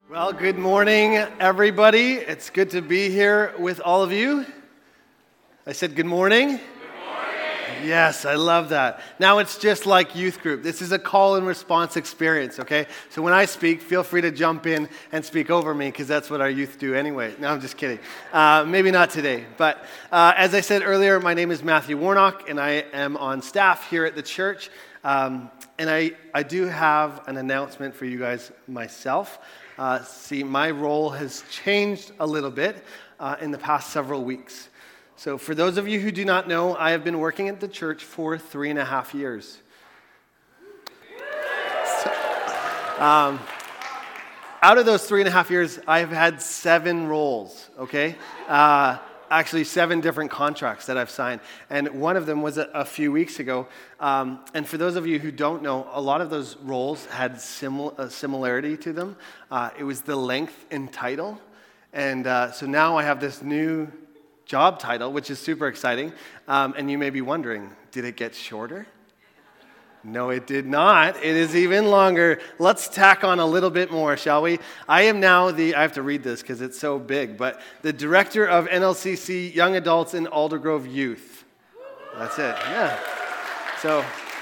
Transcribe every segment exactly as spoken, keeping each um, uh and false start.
Well, good morning, everybody. It's good to be here with all of you. I said good morning. Good morning. Yes, I love that. Now it's just like youth group. This is a call and response experience, okay? So when I speak, feel free to jump in and speak over me because that's what our youth do anyway. No, I'm just kidding. Uh, maybe not today. But uh, as I said earlier, my name is Matthew Warnock, and I am on staff here at the church. Um, and I, I do have an announcement for you guys myself. Uh, see, my role has changed a little bit uh, in the past several weeks. So for those of you who do not know, I have been working at the church for three and a half years. So, um, out of those three and a half years, I've had seven roles, okay? Uh, actually, seven different contracts that I've signed. And one of them was a, a few weeks ago. Um, and for those of you who don't know, a lot of those roles had simil- a similarity to them. Uh, it was the length in title. And uh, so now I have this new job title, which is super exciting. Um, and you may be wondering, did it get shorter? No, it did not. It is even longer. Let's tack on a little bit more, shall we? I am now the, I have to read this because it's so big, but the director of N L C C Young Adults in Aldergrove Youth. That's it, yeah. So,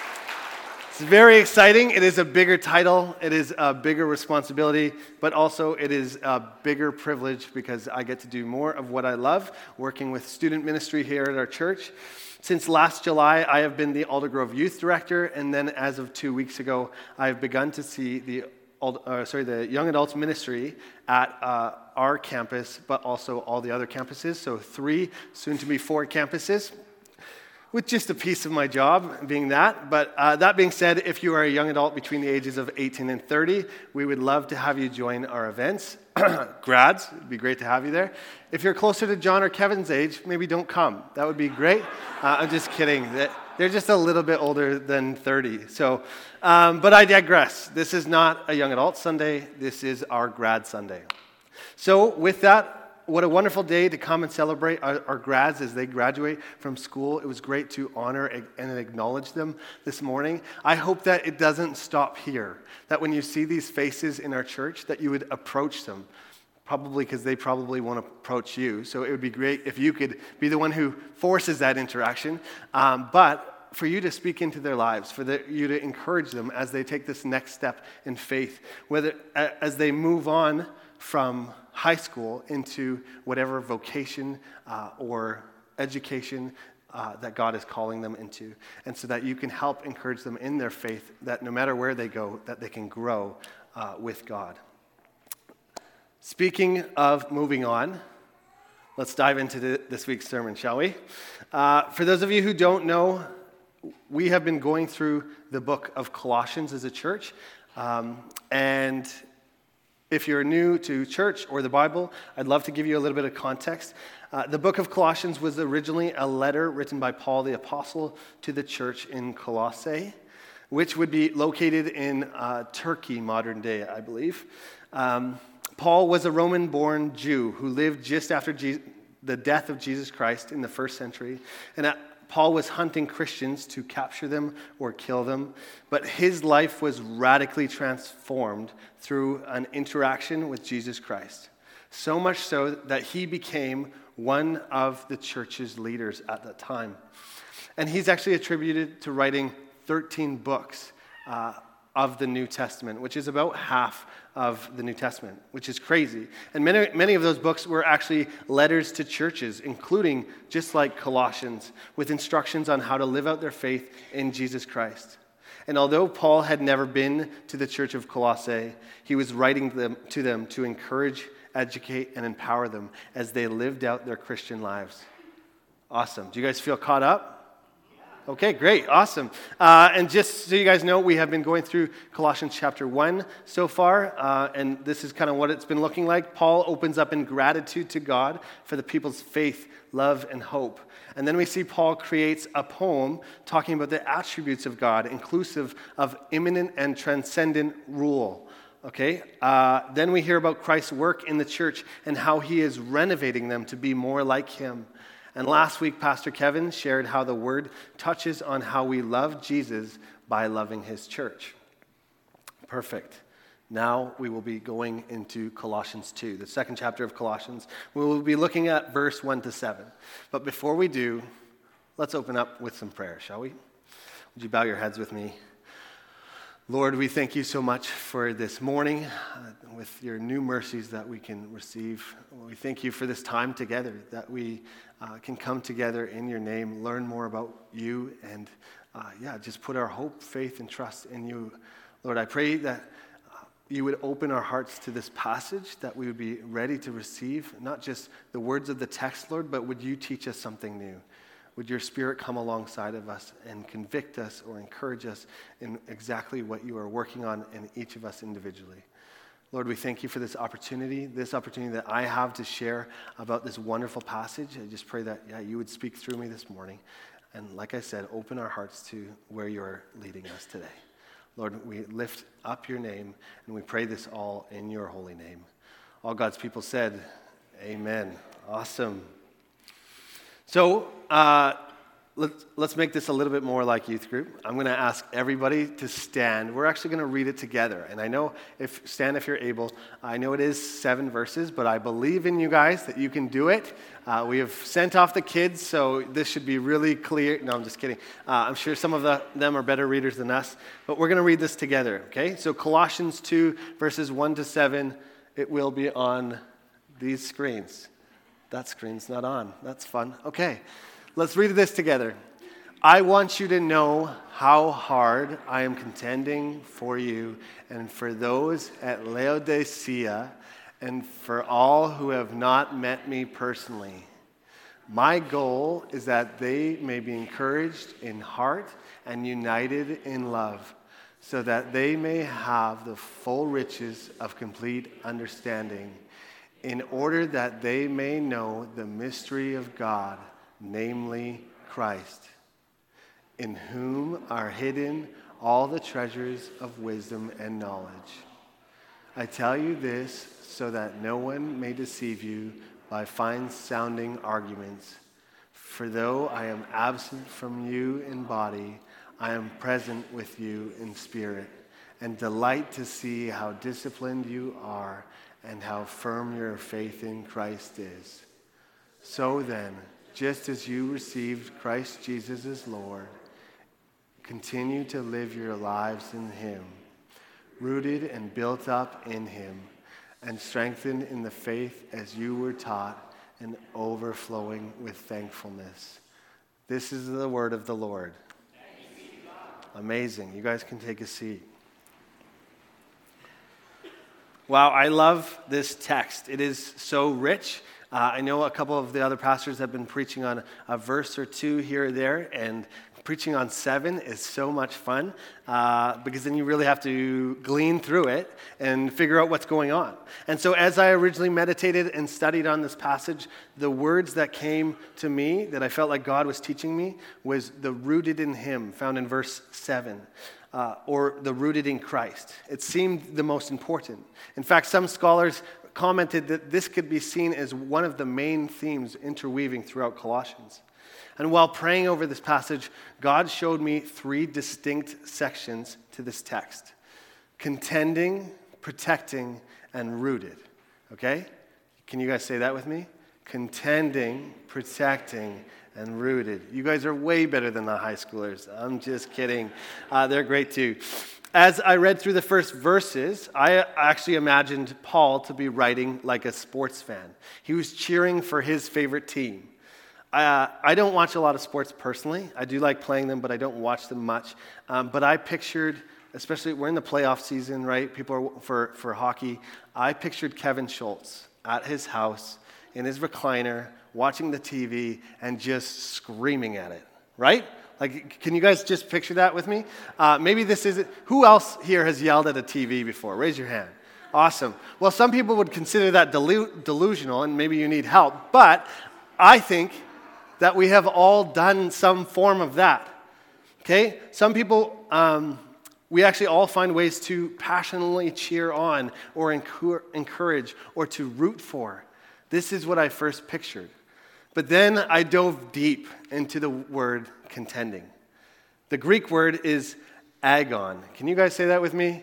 it's very exciting. It is a bigger title. It is a bigger responsibility, but also it is a bigger privilege because I get to do more of what I love, working with student ministry here at our church. Since last July, I have been the Aldergrove Youth Director, and then as of two weeks ago, I've begun to see the uh, sorry the Young Adults Ministry at uh, our campus, but also all the other campuses. So three, soon to be four campuses, with just a piece of my job being that. But uh, that being said, if you are a young adult between the ages of eighteen and thirty, we would love to have you join our events. Grads, it'd be great to have you there. If you're closer to John or Kevin's age, maybe don't come. That would be great. Uh, I'm just kidding. They're just a little bit older than thirty. So, um, but I digress. This is not a young adult Sunday. This is our grad Sunday. So with that, what a wonderful day to come and celebrate our, our grads as they graduate from school. It was great to honor and acknowledge them this morning. I hope that it doesn't stop here, that when you see these faces in our church, that you would approach them, probably because they probably want to approach you. So it would be great if you could be the one who forces that interaction, um, but for you to speak into their lives, for the, you to encourage them as they take this next step in faith, whether as they move on from high school into whatever vocation uh, or education uh, that God is calling them into. And so that you can help encourage them in their faith, that no matter where they go, that they can grow uh, with God. Speaking of moving on, let's dive into the, this week's sermon, shall we? Uh, for those of you who don't know, we have been going through the book of Colossians as a church. Um, and If you're new to church or the Bible, I'd love to give you a little bit of context. Uh, the book of Colossians was originally a letter written by Paul the Apostle to the church in Colossae, which would be located in uh, Turkey, modern day, I believe. Um, Paul was a Roman-born Jew who lived just after Je- the death of Jesus Christ in the first century, and at Paul was hunting Christians to capture them or kill them, but his life was radically transformed through an interaction with Jesus Christ. So much so that he became one of the church's leaders at that time. And he's actually attributed to writing thirteen books uh, of the New Testament, which is about half of the New Testament, which is crazy. And many, many of those books were actually letters to churches, including, just like Colossians, with instructions on how to live out their faith in Jesus Christ. And although Paul had never been to the church of Colossae, he was writing them to them to encourage, educate, and empower them as they lived out their Christian lives. Awesome. Do you guys feel caught up? Okay, great, awesome. Uh, and just so you guys know, we have been going through Colossians chapter one so far, uh, and this is kind of what it's been looking like. Paul opens up in gratitude to God for the people's faith, love, and hope. And then we see Paul creates a poem talking about the attributes of God, inclusive of immanent and transcendent rule. Okay, uh, then we hear about Christ's work in the church and how he is renovating them to be more like him. And last week, Pastor Kevin shared how the word touches on how we love Jesus by loving his church. Perfect. Now we will be going into Colossians two, the second chapter of Colossians. We will be looking at verse one to seven. But before we do, let's open up with some prayer, shall we? Would you bow your heads with me? Lord, we thank you so much for this morning uh, with your new mercies that we can receive. We thank you for this time together, that we uh, can come together in your name, learn more about you, and uh, yeah, just put our hope, faith, and trust in you. Lord, I pray that uh, you would open our hearts to this passage, that we would be ready to receive not just the words of the text, Lord, but would you teach us something new? Would your Spirit come alongside of us and convict us or encourage us in exactly what you are working on in each of us individually? Lord, we thank you for this opportunity, this opportunity that I have to share about this wonderful passage. I just pray that, yeah, you would speak through me this morning. And like I said, open our hearts to where you are leading us today. Lord, we lift up your name, and we pray this all in your holy name. All God's people said, amen. Awesome. So uh, let's, let's make this a little bit more like youth group. I'm going to ask everybody to stand. We're actually going to read it together. And I know, if stand if you're able. I know it is seven verses, but I believe in you guys that you can do it. Uh, we have sent off the kids, so this should be really clear. No, I'm just kidding. Uh, I'm sure some of the, them are better readers than us. But we're going to read this together, okay? So Colossians two, verses one to seven, it will be on these screens. That screen's not on. That's fun. Okay, let's read this together. I want you to know how hard I am contending for you and for those at Laodicea and for all who have not met me personally. My goal is that they may be encouraged in heart and united in love, so that they may have the full riches of complete understanding, in order that they may know the mystery of God, namely Christ, in whom are hidden all the treasures of wisdom and knowledge. I tell you this so that no one may deceive you by fine-sounding arguments. For though I am absent from you in body, I am present with you in spirit, and delight to see how disciplined you are and how firm your faith in Christ is. So then, just as you received Christ Jesus as Lord, continue to live your lives in him, rooted and built up in him, and strengthened in the faith as you were taught, and overflowing with thankfulness. This is the word of the Lord. Amazing. You guys can take a seat. Wow, I love this text. It is so rich. Uh, I know a couple of the other pastors have been preaching on a verse or two here or there, and preaching on seven is so much fun uh, because then you really have to glean through it and figure out what's going on. And so as I originally meditated and studied on this passage, the words that came to me that I felt like God was teaching me was the rooted in him, found in verse seven. Uh, or the rooted in Christ. It seemed the most important. In fact, some scholars commented that this could be seen as one of the main themes interweaving throughout Colossians. And while praying over this passage, God showed me three distinct sections to this text: contending, protecting, and rooted. Okay? Can you guys say that with me? Contending, protecting, and rooted. You guys are way better than the high schoolers. I'm just kidding. Uh, they're great too. As I read through the first verses, I actually imagined Paul to be writing like a sports fan. He was cheering for his favorite team. Uh, I don't watch a lot of sports personally. I do like playing them, but I don't watch them much. Um, but I pictured, especially we're in the playoff season, right? People are for, for hockey. I pictured Kevin Schultz at his house in his recliner, watching the T V and just screaming at it, right? Like, can you guys just picture that with me? Uh, maybe this isn't, who else here has yelled at a T V before? Raise your hand. Awesome. Well, some people would consider that delu- delusional and maybe you need help, but I think that we have all done some form of that, okay? Some people, um, we actually all find ways to passionately cheer on or encourage or to root for. This is what I first pictured. But then I dove deep into the word contending. The Greek word is agon. Can you guys say that with me?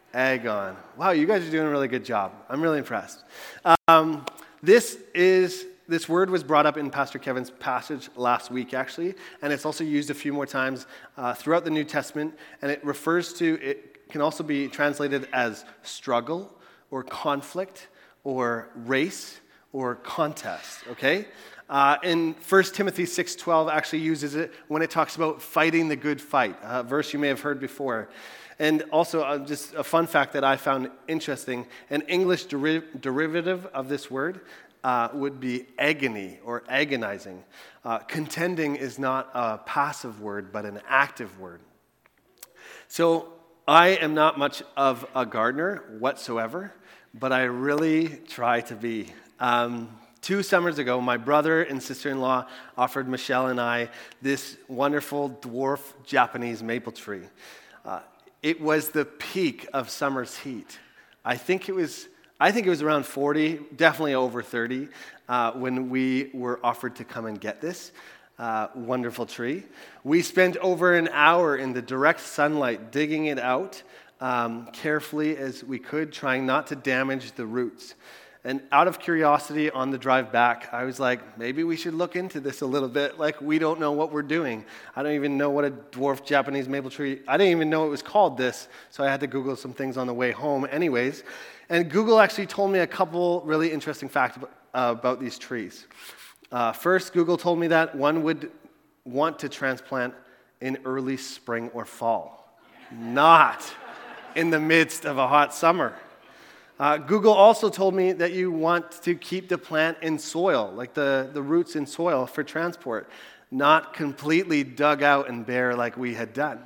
Agon. Wow, you guys are doing a really good job. I'm really impressed. Um, this is this word was brought up in Pastor Kevin's passage last week, actually, and it's also used a few more times uh, throughout the New Testament, and it refers to, it can also be translated as struggle or conflict or race or contest, okay? Uh, in First Timothy six twelve actually uses it when it talks about fighting the good fight, a verse you may have heard before. And also, uh, just a fun fact that I found interesting, an English deri- derivative of this word uh, would be agony or agonizing. Uh, contending is not a passive word, but an active word. So I am not much of a gardener whatsoever, but I really try to be. Um, two summers ago, my brother and sister-in-law offered Michelle and I this wonderful dwarf Japanese maple tree. Uh, It was the peak of summer's heat. I think it was, I think it was around forty, definitely over thirty, uh, when we were offered to come and get this uh, wonderful tree. We spent over an hour in the direct sunlight digging it out um, carefully as we could, trying not to damage the roots. And out of curiosity on the drive back, I was like, maybe we should look into this a little bit. Like, we don't know what we're doing. I don't even know what a dwarf Japanese maple tree, I didn't even know it was called this, so I had to Google some things on the way home anyways. And Google actually told me a couple really interesting facts about, uh, about these trees. Uh, first, Google told me that one would want to transplant in early spring or fall, not in the midst of a hot summer. Uh, Google also told me that you want to keep the plant in soil, like the, the roots in soil for transport, not completely dug out and bare like we had done.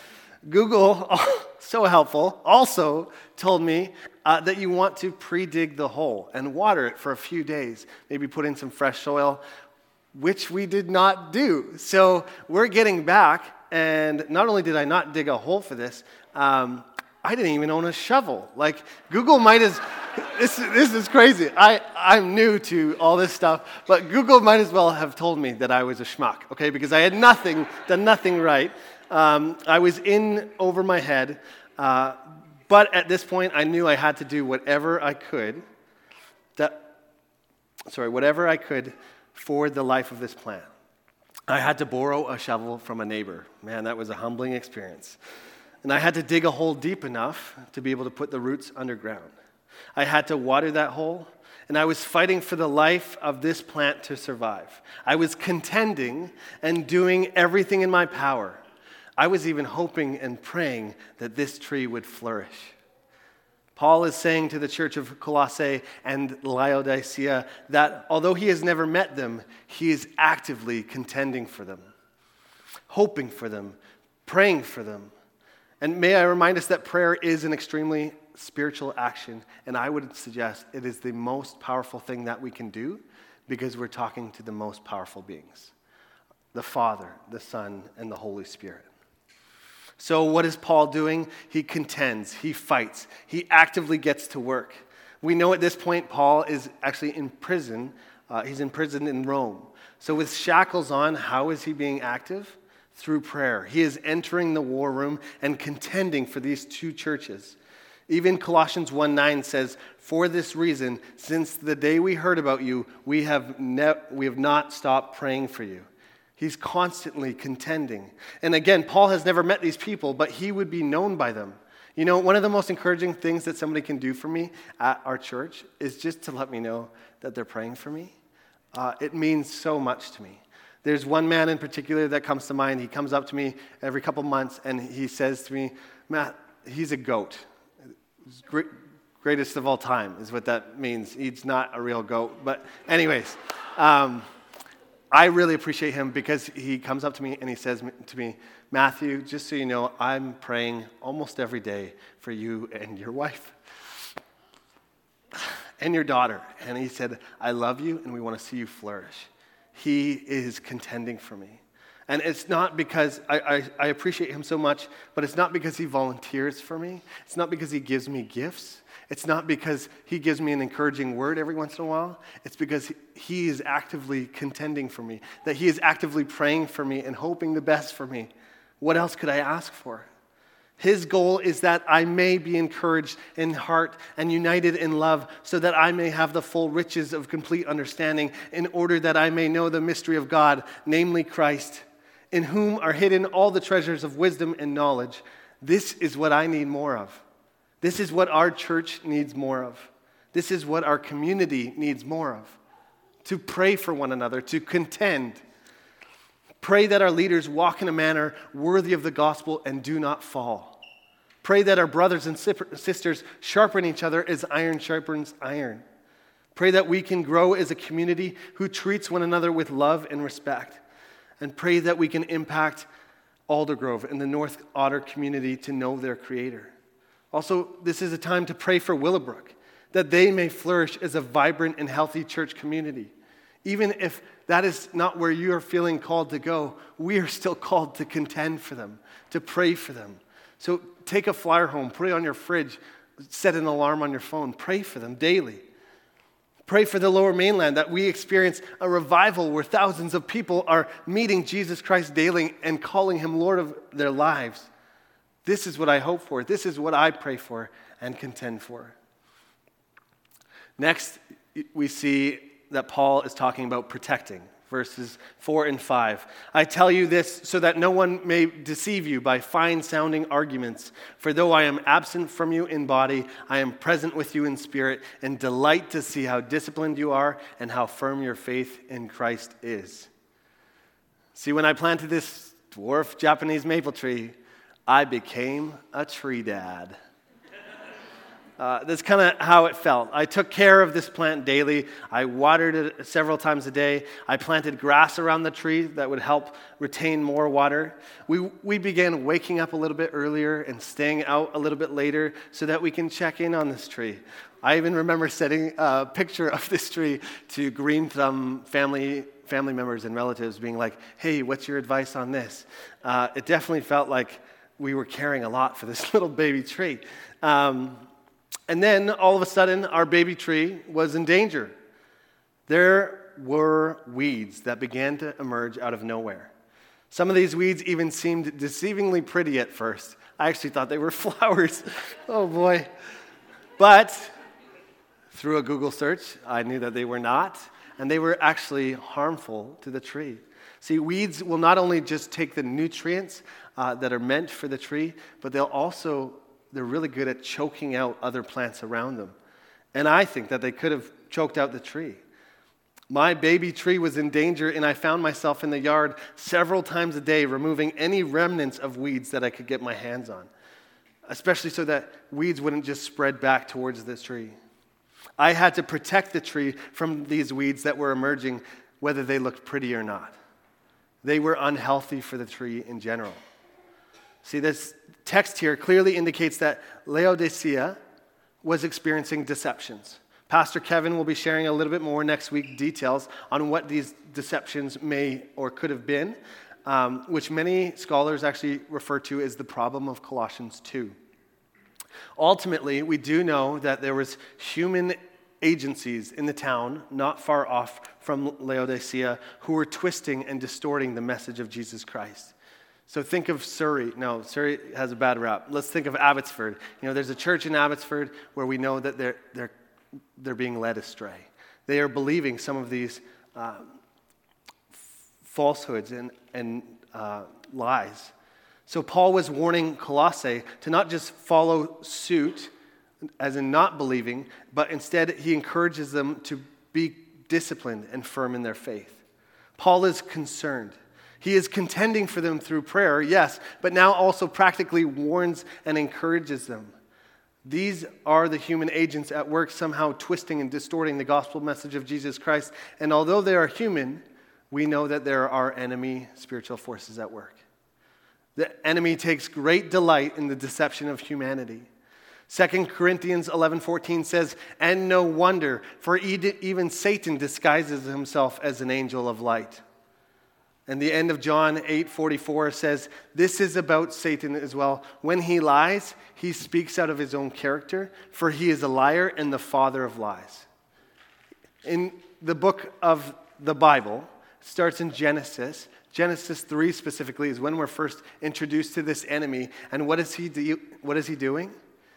Google, so helpful, also told me uh, that you want to pre-dig the hole and water it for a few days, maybe put in some fresh soil, which we did not do. So we're getting back, and not only did I not dig a hole for this, um, I didn't even own a shovel. Like, Google might as, this, this is crazy. I, I'm new to all this stuff, but Google might as well have told me that I was a schmuck, okay? Because I had nothing, done nothing right. Um, I was in over my head, uh, but at this point, I knew I had to do whatever I could, that, sorry, whatever I could for the life of this plant. I had to borrow a shovel from a neighbor. Man, that was a humbling experience. And I had to dig a hole deep enough to be able to put the roots underground. I had to water that hole, and I was fighting for the life of this plant to survive. I was contending and doing everything in my power. I was even hoping and praying that this tree would flourish. Paul is saying to the church of Colossae and Laodicea that although he has never met them, he is actively contending for them, hoping for them, praying for them. And may I remind us that prayer is an extremely spiritual action, and I would suggest it is the most powerful thing that we can do because we're talking to the most powerful beings, the Father, the Son, and the Holy Spirit. So what is Paul doing? He contends, he fights, he actively gets to work. We know at this point Paul is actually in prison. Uh, he's in prison in Rome. So with shackles on, how is he being active? Through prayer. He is entering the war room and contending for these two churches. Even Colossians one nine says, "For this reason, since the day we heard about you, we have ne- we have not stopped praying for you." He's constantly contending. And again, Paul has never met these people, but he would be known by them. You know, one of the most encouraging things that somebody can do for me at our church is just to let me know that they're praying for me. Uh, it means so much to me. There's one man in particular that comes to mind. He comes up to me every couple months and he says to me, "Matt, he's a goat. Great, greatest of all time is what that means. He's not a real goat." But anyways, um, I really appreciate him because he comes up to me and he says to me, "Matthew, just so you know, I'm praying almost every day for you and your wife and your daughter." And he said, "I love you and we want to see you flourish." He is contending for me. And it's not because, I, I, I appreciate him so much, but it's not because he volunteers for me. It's not because he gives me gifts. It's not because he gives me an encouraging word every once in a while. It's because he, he is actively contending for me, that he is actively praying for me and hoping the best for me. What else could I ask for? His goal is that I may be encouraged in heart and united in love, so that I may have the full riches of complete understanding, in order that I may know the mystery of God, namely Christ, in whom are hidden all the treasures of wisdom and knowledge. This is what I need more of. This is what our church needs more of. This is what our community needs more of. To pray for one another, to contend. Pray that our leaders walk in a manner worthy of the gospel and do not fall. Pray that our brothers and sisters sharpen each other as iron sharpens iron. Pray that we can grow as a community who treats one another with love and respect. And pray that we can impact Aldergrove and the North Otter community to know their Creator. Also, this is a time to pray for Willowbrook, that they may flourish as a vibrant and healthy church community. Even if that is not where you are feeling called to go, we are still called to contend for them, to pray for them. So take a flyer home, put it on your fridge, set an alarm on your phone, pray for them daily. Pray for the Lower Mainland, that we experience a revival where thousands of people are meeting Jesus Christ daily and calling him Lord of their lives. This is what I hope for. This is what I pray for and contend for. Next, we see that Paul is talking about protecting. Verses four and five. I tell you this so that no one may deceive you by fine-sounding arguments. For though I am absent from you in body, I am present with you in spirit, and delight to see how disciplined you are and how firm your faith in Christ is. See, when I planted this dwarf Japanese maple tree, I became a tree dad. Uh, that's kind of how it felt. I took care of this plant daily. I watered it several times a day. I planted grass around the tree that would help retain more water. We we began waking up a little bit earlier and staying out a little bit later so that we can check in on this tree. I even remember sending a picture of this tree to Green Thumb family family members and relatives, being like, "Hey, what's your advice on this?" Uh, it definitely felt like we were caring a lot for this little baby tree. Um, And then, all of a sudden, our baby tree was in danger. There were weeds that began to emerge out of nowhere. Some of these weeds even seemed deceivingly pretty at first. I actually thought they were flowers. Oh, boy. But through a Google search, I knew that they were not, and they were actually harmful to the tree. See, weeds will not only just take the nutrients uh, that are meant for the tree, but they'll also they're really good at choking out other plants around them. And I think that they could have choked out the tree. My baby tree was in danger, and I found myself in the yard several times a day removing any remnants of weeds that I could get my hands on, especially so that weeds wouldn't just spread back towards this tree. I had to protect the tree from these weeds that were emerging, whether they looked pretty or not. They were unhealthy for the tree in general. See, this text here clearly indicates that Laodicea was experiencing deceptions. Pastor Kevin will be sharing a little bit more next week details on what these deceptions may or could have been, um, which many scholars actually refer to as the problem of Colossians two. Ultimately, we do know that there was human agencies in the town not far off from Laodicea who were twisting and distorting the message of Jesus Christ. So think of Surrey. No, Surrey has a bad rap. Let's think of Abbotsford. You know, there's a church in Abbotsford where we know that they're they're they're being led astray. They are believing some of these uh, falsehoods and and uh, lies. So Paul was warning Colossae to not just follow suit, as in not believing, but instead he encourages them to be disciplined and firm in their faith. Paul is concerned. He is contending for them through prayer, yes, but now also practically warns and encourages them. These are the human agents at work, somehow twisting and distorting the gospel message of Jesus Christ. And although they are human, we know that there are enemy spiritual forces at work. The enemy takes great delight in the deception of humanity. Second Corinthians eleven fourteen says, "And no wonder, for even Satan disguises himself as an angel of light." And the end of John eight forty-four says, "This is about Satan as well. When he lies, he speaks out of his own character, for he is a liar and the father of lies." In the book of the Bible, starts in Genesis. Genesis three specifically is when we're first introduced to this enemy. And what is he do? What is he doing?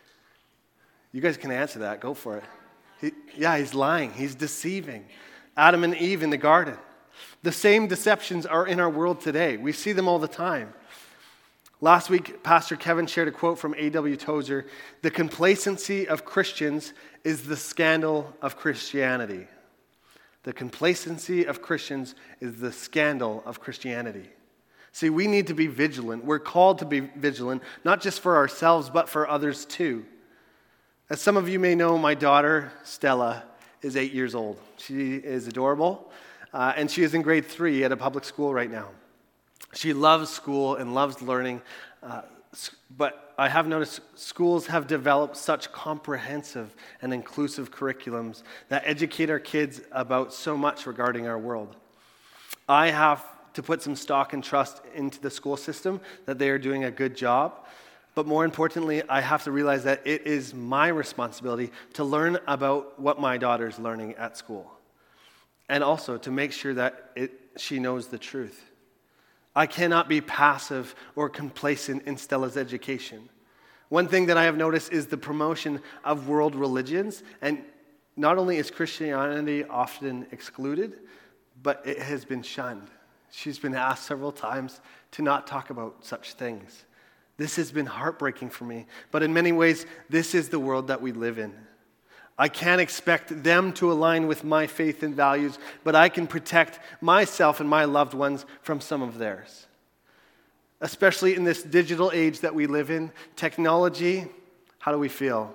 You guys can answer that. Go for it. He, yeah, he's lying. He's deceiving Adam and Eve in the garden. The same deceptions are in our world today. We see them all the time. Last week, Pastor Kevin shared a quote from A W Tozer. The complacency of Christians is the scandal of Christianity. The complacency of Christians is the scandal of Christianity. See, we need to be vigilant. We're called to be vigilant, not just for ourselves, but for others too. As some of you may know, my daughter, Stella, is eight years old. She is adorable, uh, and she is in grade three at a public school right now. She loves school and loves learning, uh, but I have noticed schools have developed such comprehensive and inclusive curriculums that educate our kids about so much regarding our world. I have to put some stock and trust into the school system that they are doing a good job, but more importantly, I have to realize that it is my responsibility to learn about what my daughter is learning at school, and also to make sure that it, she knows the truth. I cannot be passive or complacent in Stella's education. One thing that I have noticed is the promotion of world religions, and not only is Christianity often excluded, but it has been shunned. She's been asked several times to not talk about such things. This has been heartbreaking for me, but in many ways, this is the world that we live in. I can't expect them to align with my faith and values, but I can protect myself and my loved ones from some of theirs. Especially in this digital age that we live in, technology, how do we feel?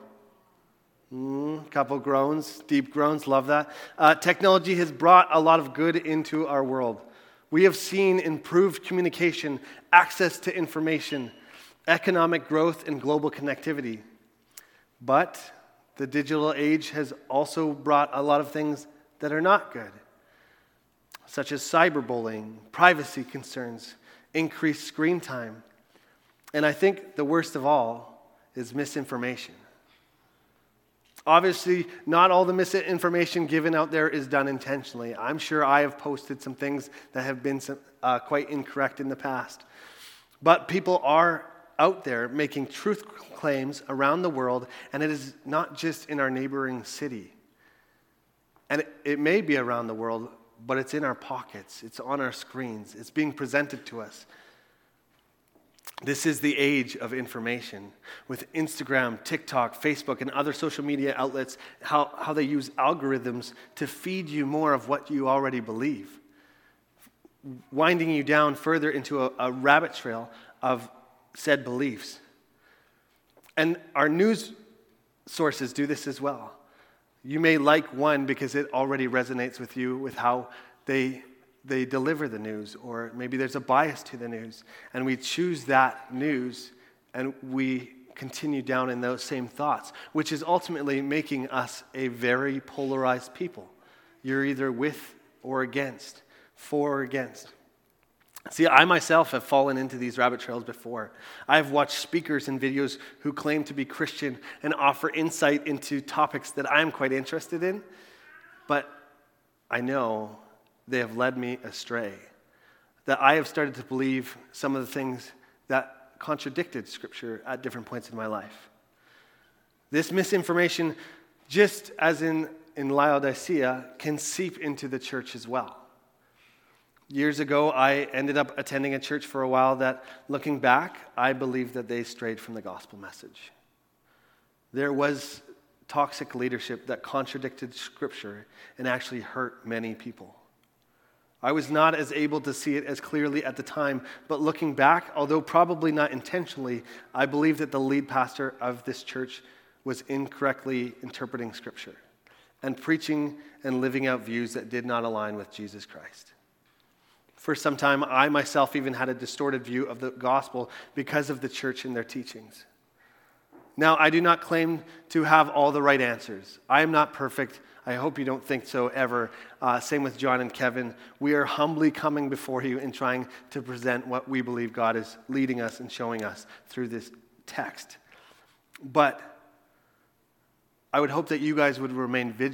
Mm, couple groans, deep groans, love that. Uh, technology has brought a lot of good into our world. We have seen improved communication, access to information, economic growth, and global connectivity. But the digital age has also brought a lot of things that are not good, such as cyberbullying, privacy concerns, increased screen time. And I think the worst of all is misinformation. Obviously, not all the misinformation given out there is done intentionally. I'm sure I have posted some things that have been uh, quite incorrect in the past. But people are out there making truth claims around the world, and it is not just in our neighboring city. And it, it may be around the world, but it's in our pockets. It's on our screens. It's being presented to us. This is the age of information. With Instagram, TikTok, Facebook, and other social media outlets, how, how they use algorithms to feed you more of what you already believe, winding you down further into a, a rabbit trail of said beliefs. And our news sources do this as well. You may like one because it already resonates with you with how they they deliver the news, or maybe there's a bias to the news, and we choose that news and we continue down in those same thoughts, which is ultimately making us a very polarized people. You're either with or against, for or against. See, I myself have fallen into these rabbit trails before. I've watched speakers and videos who claim to be Christian and offer insight into topics that I'm quite interested in, but I know they have led me astray, that I have started to believe some of the things that contradicted Scripture at different points in my life. This misinformation, just as in, in Laodicea, can seep into the church as well. Years ago, I ended up attending a church for a while that, looking back, I believe that they strayed from the gospel message. There was toxic leadership that contradicted Scripture and actually hurt many people. I was not as able to see it as clearly at the time, but looking back, although probably not intentionally, I believe that the lead pastor of this church was incorrectly interpreting Scripture and preaching and living out views that did not align with Jesus Christ. For some time, I myself even had a distorted view of the gospel because of the church and their teachings. Now, I do not claim to have all the right answers. I am not perfect. I hope you don't think so ever. Uh, same with John and Kevin. We are humbly coming before you and trying to present what we believe God is leading us and showing us through this text. But I would hope that you guys would remain vigilant,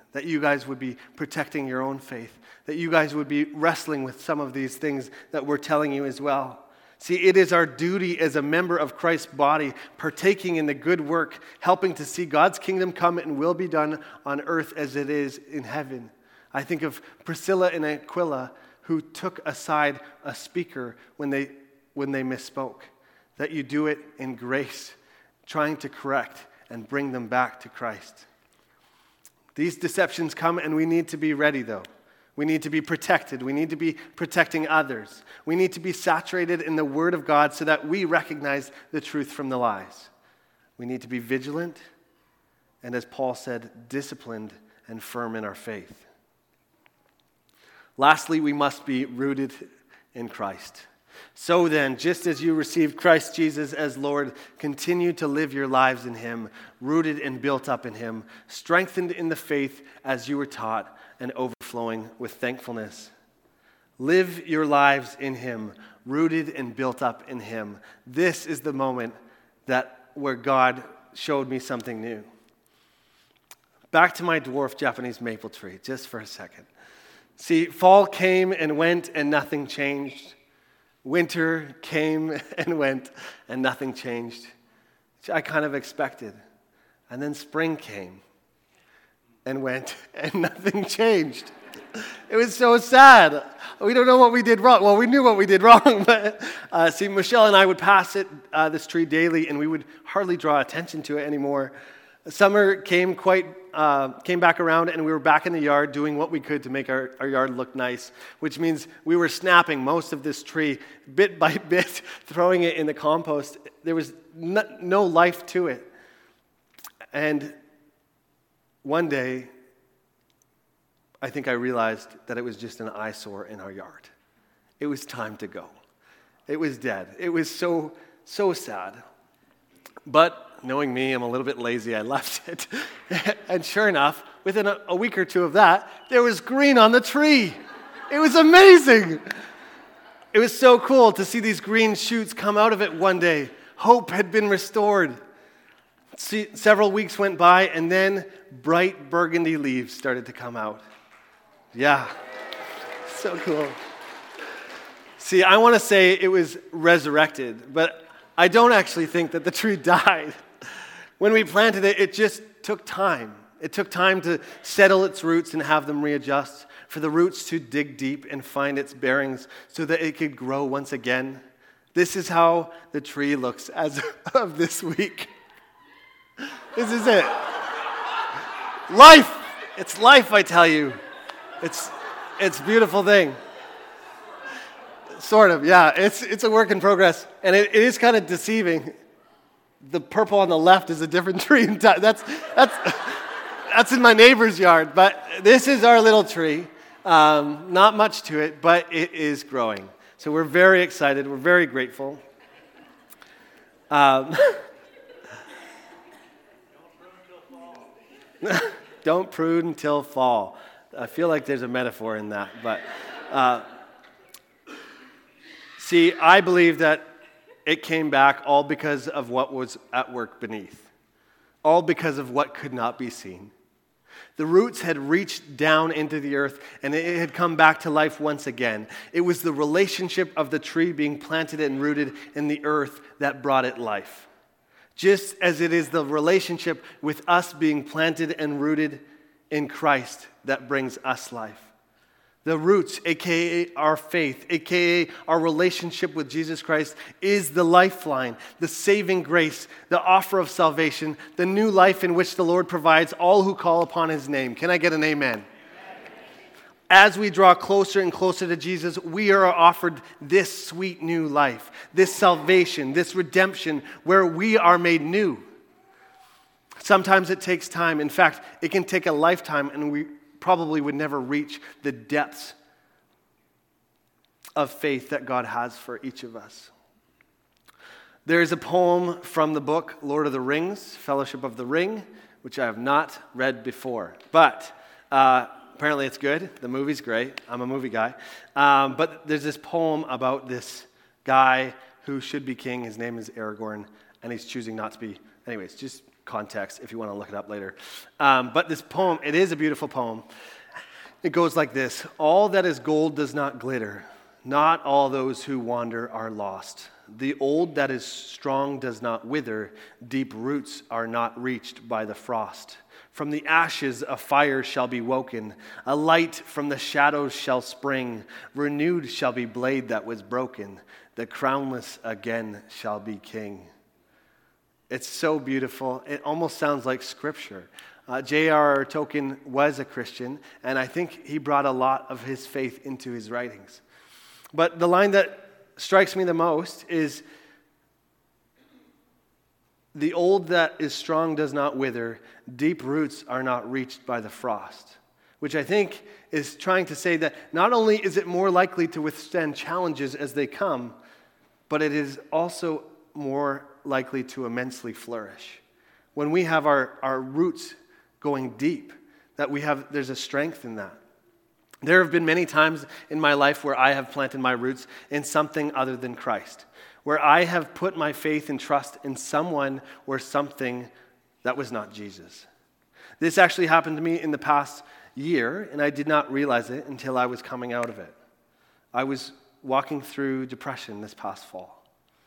that you guys would be protecting your own faith, that you guys would be wrestling with some of these things that we're telling you as well. See, it is our duty as a member of Christ's body, partaking in the good work, helping to see God's kingdom come and will be done on earth as it is in heaven. I think of Priscilla and Aquila, who took aside a speaker when they when they misspoke, that you do it in grace, trying to correct and bring them back to Christ. These deceptions come, and we need to be ready, though. We need to be protected. We need to be protecting others. We need to be saturated in the Word of God so that we recognize the truth from the lies. We need to be vigilant and, as Paul said, disciplined and firm in our faith. Lastly, we must be rooted in Christ. So then, just as you received Christ Jesus as Lord, continue to live your lives in Him, rooted and built up in Him, strengthened in the faith as you were taught, and overflowing with thankfulness. Live your lives in Him, rooted and built up in Him. This is the moment that where God showed me something new. Back to my dwarf Japanese maple tree, just for a second. See, fall came and went and nothing changed. Winter came and went and nothing changed, which I kind of expected. And then spring came and went, and nothing changed. It was so sad. We don't know what we did wrong. Well, we knew what we did wrong, but uh, see, Michelle and I would pass it, uh, this tree daily, and we would hardly draw attention to it anymore. Summer came quite uh, came back around, and we were back in the yard doing what we could to make our, our yard look nice, which means we were snapping most of this tree bit by bit, throwing it in the compost. There was no, no life to it. And one day, I think I realized that it was just an eyesore in our yard. It was time to go. It was dead. It was so, so sad. But knowing me, I'm a little bit lazy. I left it. And sure enough, within a, a week or two of that, there was green on the tree. It was amazing. It was so cool to see these green shoots come out of it one day. Hope had been restored. See, several weeks went by, and then bright burgundy leaves started to come out. Yeah, so cool. See, I want to say it was resurrected, but I don't actually think that the tree died. When we planted it, it just took time. It took time to settle its roots and have them readjust, for the roots to dig deep and find its bearings so that it could grow once again. This is how the tree looks as of this week. This is it. Life. It's life, I tell you. It's it's a beautiful thing. Sort of, yeah. It's it's a work in progress, and it, it is kind of deceiving. The purple on the left is a different tree. That's that's that's in my neighbor's yard, but this is our little tree. Um, not much to it, but it is growing. So we're very excited. We're very grateful. Um, Don't prune until fall. I feel like there's a metaphor in that, but uh, see, I believe that it came back all because of what was at work beneath, all because of what could not be seen. The roots had reached down into the earth, and it had come back to life once again. It was the relationship of the tree being planted and rooted in the earth that brought it life. Just as it is the relationship with us being planted and rooted in Christ that brings us life. The roots, a k a our faith, a k a our relationship with Jesus Christ, is the lifeline, the saving grace, the offer of salvation, the new life in which the Lord provides all who call upon His name. Can I get an amen? As we draw closer and closer to Jesus, we are offered this sweet new life, this salvation, this redemption, where we are made new. Sometimes it takes time. In fact, it can take a lifetime, and we probably would never reach the depths of faith that God has for each of us. There is a poem from the book Lord of the Rings, Fellowship of the Ring, which I have not read before, but uh, apparently it's good. The movie's great. I'm a movie guy. Um, but there's this poem about this guy who should be king. His name is Aragorn, and he's choosing not to be. Anyways, just context if you want to look it up later. Um, but this poem, it is a beautiful poem. It goes like this: all that is gold does not glitter. Not all those who wander are lost. The old that is strong does not wither. Deep roots are not reached by the frost. From the ashes a fire shall be woken. A light from the shadows shall spring. Renewed shall be blade that was broken. The crownless again shall be king. It's so beautiful. It almost sounds like scripture. Uh, J R R Tolkien was a Christian, and I think he brought a lot of his faith into his writings. But the line that strikes me the most is, the old that is strong does not wither, deep roots are not reached by the frost. Which I think is trying to say that not only is it more likely to withstand challenges as they come, but it is also more likely to immensely flourish. When we have our, our roots going deep, that we have, there's a strength in that. There have been many times in my life where I have planted my roots in something other than Christ, where I have put my faith and trust in someone or something that was not Jesus. This actually happened to me in the past year, and I did not realize it until I was coming out of it. I was walking through depression this past fall.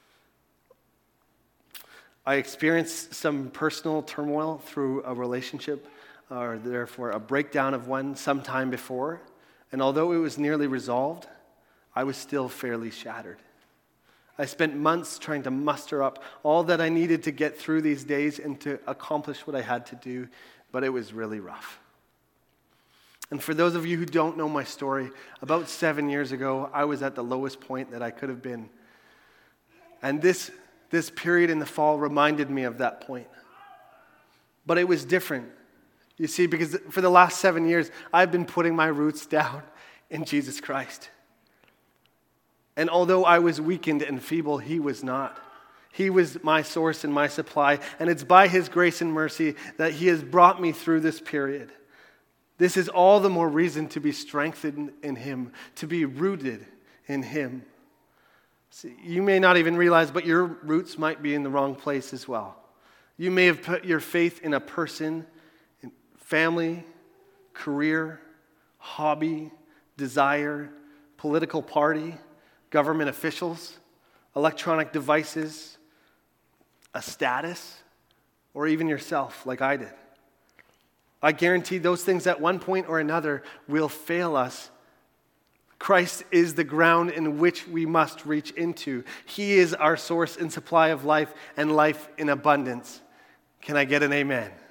I experienced some personal turmoil through a relationship, or therefore a breakdown of one sometime before. And although it was nearly resolved, I was still fairly shattered. I spent months trying to muster up all that I needed to get through these days and to accomplish what I had to do, but it was really rough. And for those of you who don't know my story, about seven years ago, I was at the lowest point that I could have been. And this, this period in the fall reminded me of that point. But it was different. You see, because for the last seven years, I've been putting my roots down in Jesus Christ. And although I was weakened and feeble, He was not. He was my source and my supply. And it's by His grace and mercy that He has brought me through this period. This is all the more reason to be strengthened in Him, to be rooted in Him. See, you may not even realize, but your roots might be in the wrong place as well. You may have put your faith in a person, family, career, hobby, desire, political party, government officials, electronic devices, a status, or even yourself, like I did. I guarantee those things at one point or another will fail us. Christ is the ground in which we must reach into. He is our source and supply of life and life in abundance. Can I get an amen? Amen.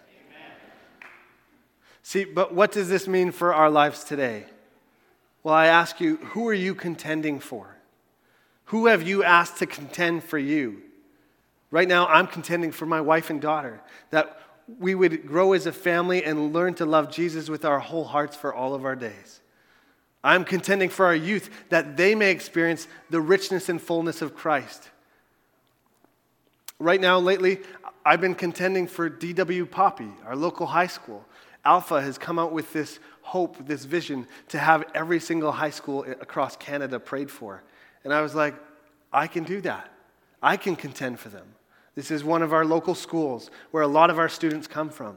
See, but what does this mean for our lives today? Well, I ask you, who are you contending for? Who have you asked to contend for you? Right now, I'm contending for my wife and daughter, that we would grow as a family and learn to love Jesus with our whole hearts for all of our days. I'm contending for our youth, that they may experience the richness and fullness of Christ. Right now, lately, I've been contending for D W Poppy, our local high school. Alpha has come out with this hope, this vision, to have every single high school across Canada prayed for. And I was like, I can do that. I can contend for them. This is one of our local schools where a lot of our students come from.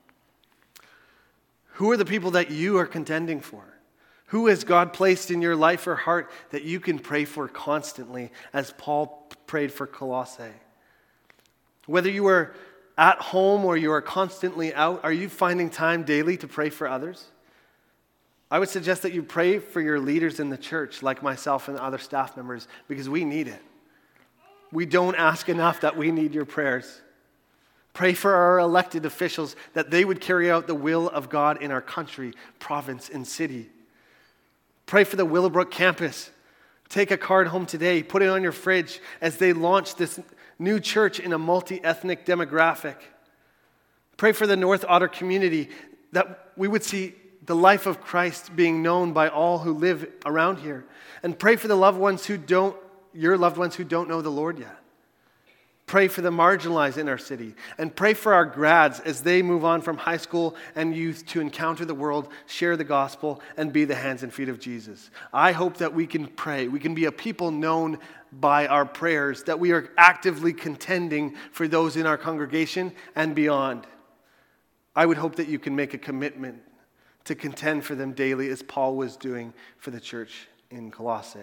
Who are the people that you are contending for? Who has God placed in your life or heart that you can pray for constantly, as Paul prayed for Colossae? Whether you are at home or you are constantly out, are you finding time daily to pray for others? I would suggest that you pray for your leaders in the church, like myself and other staff members, because we need it. We don't ask enough that we need your prayers. Pray for our elected officials that they would carry out the will of God in our country, province, and city. Pray for the Willowbrook campus. Take a card home today, put it on your fridge as they launch this new church in a multi-ethnic demographic. Pray for the North Otter community, that we would see the life of Christ being known by all who live around here. And pray for the loved ones who don't, your loved ones who don't know the Lord yet. Pray for the marginalized in our city. And pray for our grads as they move on from high school and youth to encounter the world, share the gospel, and be the hands and feet of Jesus. I hope that we can pray. We can be a people known by our prayers, that we are actively contending for those in our congregation and beyond. I would hope that you can make a commitment to contend for them daily as Paul was doing for the church in Colossae.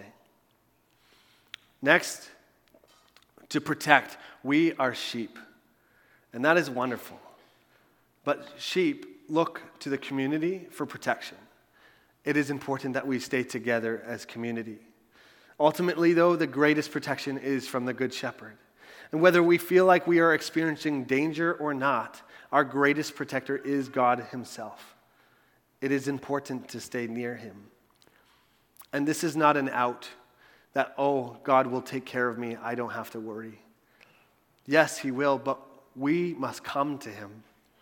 Next, to protect. We are sheep, and that is wonderful. But sheep look to the community for protection. It is important that we stay together as community. Ultimately, though, the greatest protection is from the Good Shepherd. And whether we feel like we are experiencing danger or not, our greatest protector is God himself. It is important to stay near him. And this is not an out that, oh, God will take care of me, I don't have to worry. Yes, he will, but we must come to him.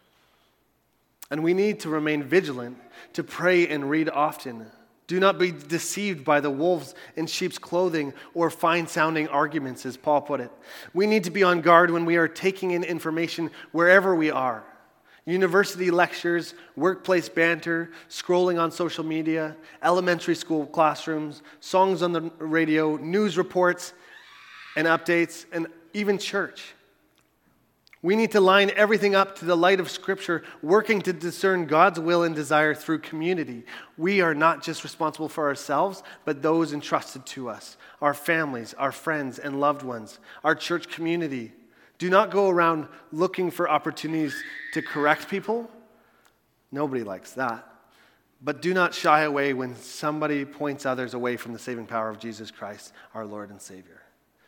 And we need to remain vigilant, to pray and read often. Do not be deceived by the wolves in sheep's clothing or fine-sounding arguments, as Paul put it. We need to be on guard when we are taking in information wherever we are. University lectures, workplace banter, scrolling on social media, elementary school classrooms, songs on the radio, news reports and updates, and even church. We need to line everything up to the light of Scripture, working to discern God's will and desire through community. We are not just responsible for ourselves, but those entrusted to us, our families, our friends and loved ones, our church community. Do not go around looking for opportunities to correct people. Nobody likes that. But do not shy away when somebody points others away from the saving power of Jesus Christ, our Lord and Savior.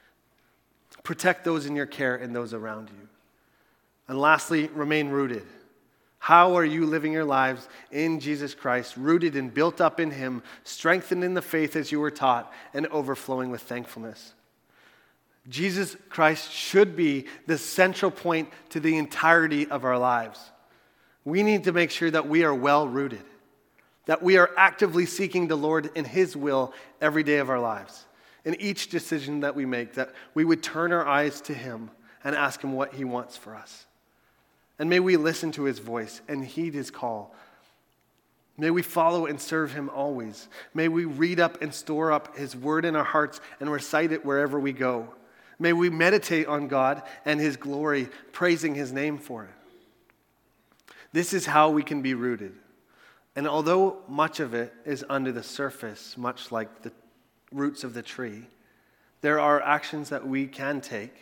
Protect those in your care and those around you. And lastly, remain rooted. How are you living your lives in Jesus Christ, rooted and built up in him, strengthened in the faith as you were taught, and overflowing with thankfulness? Jesus Christ should be the central point to the entirety of our lives. We need to make sure that we are well rooted, that we are actively seeking the Lord in his will every day of our lives. In each decision that we make, that we would turn our eyes to him and ask him what he wants for us. And may we listen to his voice and heed his call. May we follow and serve him always. May we read up and store up his word in our hearts and recite it wherever we go. May we meditate on God and his glory, praising his name for it. This is how we can be rooted. And although much of it is under the surface, much like the roots of the tree, there are actions that we can take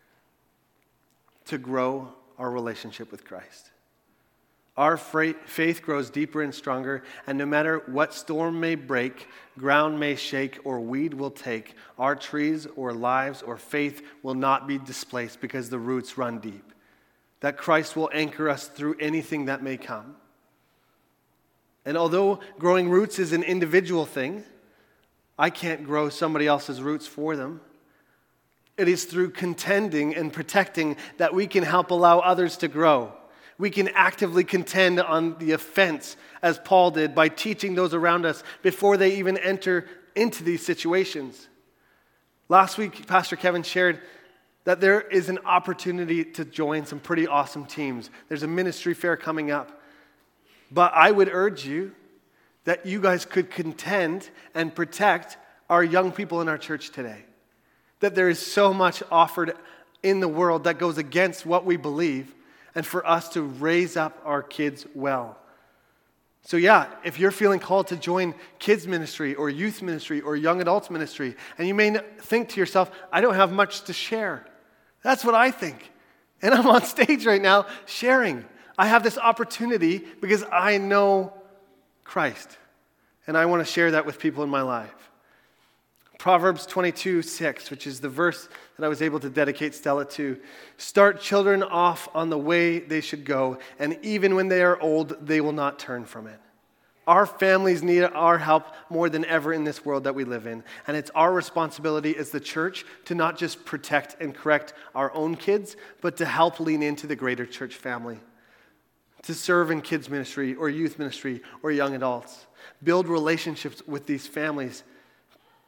to grow our relationship with Christ. Our faith grows deeper and stronger, and no matter what storm may break, ground may shake, or weed will take, our trees or lives or faith will not be displaced because the roots run deep. That Christ will anchor us through anything that may come. And although growing roots is an individual thing, I can't grow somebody else's roots for them. It is through contending and protecting that we can help allow others to grow. We can actively contend on the offense, as Paul did, by teaching those around us before they even enter into these situations. Last week, Pastor Kevin shared that there is an opportunity to join some pretty awesome teams. There's a ministry fair coming up. But I would urge you that you guys could contend and protect our young people in our church today. That there is so much offered in the world that goes against what we believe, and for us to raise up our kids well. So yeah, if you're feeling called to join kids ministry or youth ministry or young adults ministry, and you may think to yourself, I don't have much to share. That's what I think. And I'm on stage right now sharing. I have this opportunity because I know Christ, and I want to share that with people in my life. Proverbs twenty-two six, which is the verse that I was able to dedicate Stella to. Start children off on the way they should go, and even when they are old, they will not turn from it. Our families need our help more than ever in this world that we live in. And it's our responsibility as the church to not just protect and correct our own kids, but to help lean into the greater church family. To serve in kids ministry or youth ministry or young adults. Build relationships with these families.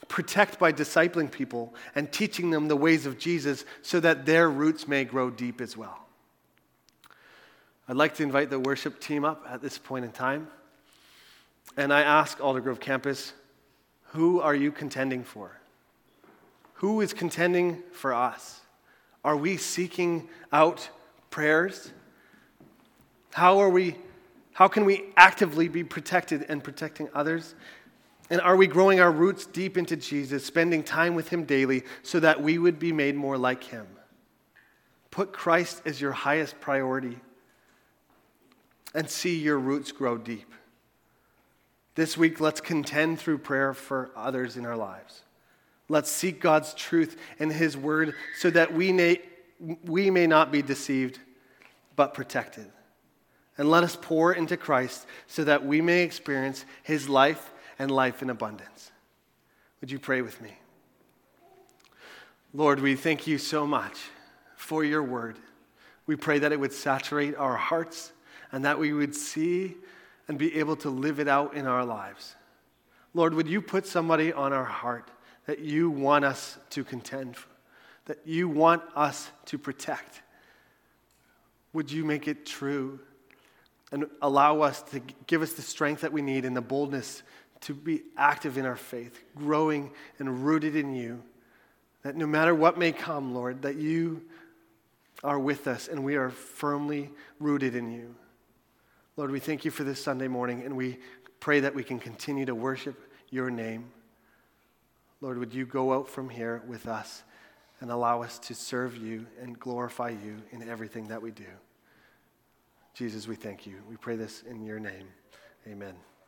protect by discipling people and teaching them the ways of Jesus so that their roots may grow deep as well. I'd like to invite the worship team up at this point in time. And I ask Aldergrove Campus, who are you contending for? Who is contending for us? Are we seeking out prayers? How are we, how can we actively be protected and protecting others? And are we growing our roots deep into Jesus, spending time with him daily so that we would be made more like him? Put Christ as your highest priority and see your roots grow deep. This week, let's contend through prayer for others in our lives. Let's seek God's truth and his word so that we may, we may not be deceived, but protected. And let us pour into Christ so that we may experience his life and life in abundance. Would you pray with me? Lord, we thank you so much for your word. We pray that it would saturate our hearts and that we would see and be able to live it out in our lives. Lord, would you put somebody on our heart that you want us to contend for, that you want us to protect? Would you make it true and allow us to give us the strength that we need and the boldness to be active in our faith, growing and rooted in you, that no matter what may come, Lord, that you are with us and we are firmly rooted in you. Lord, we thank you for this Sunday morning, and we pray that we can continue to worship your name. Lord, would you go out from here with us and allow us to serve you and glorify you in everything that we do. Jesus, we thank you. We pray this in your name. Amen.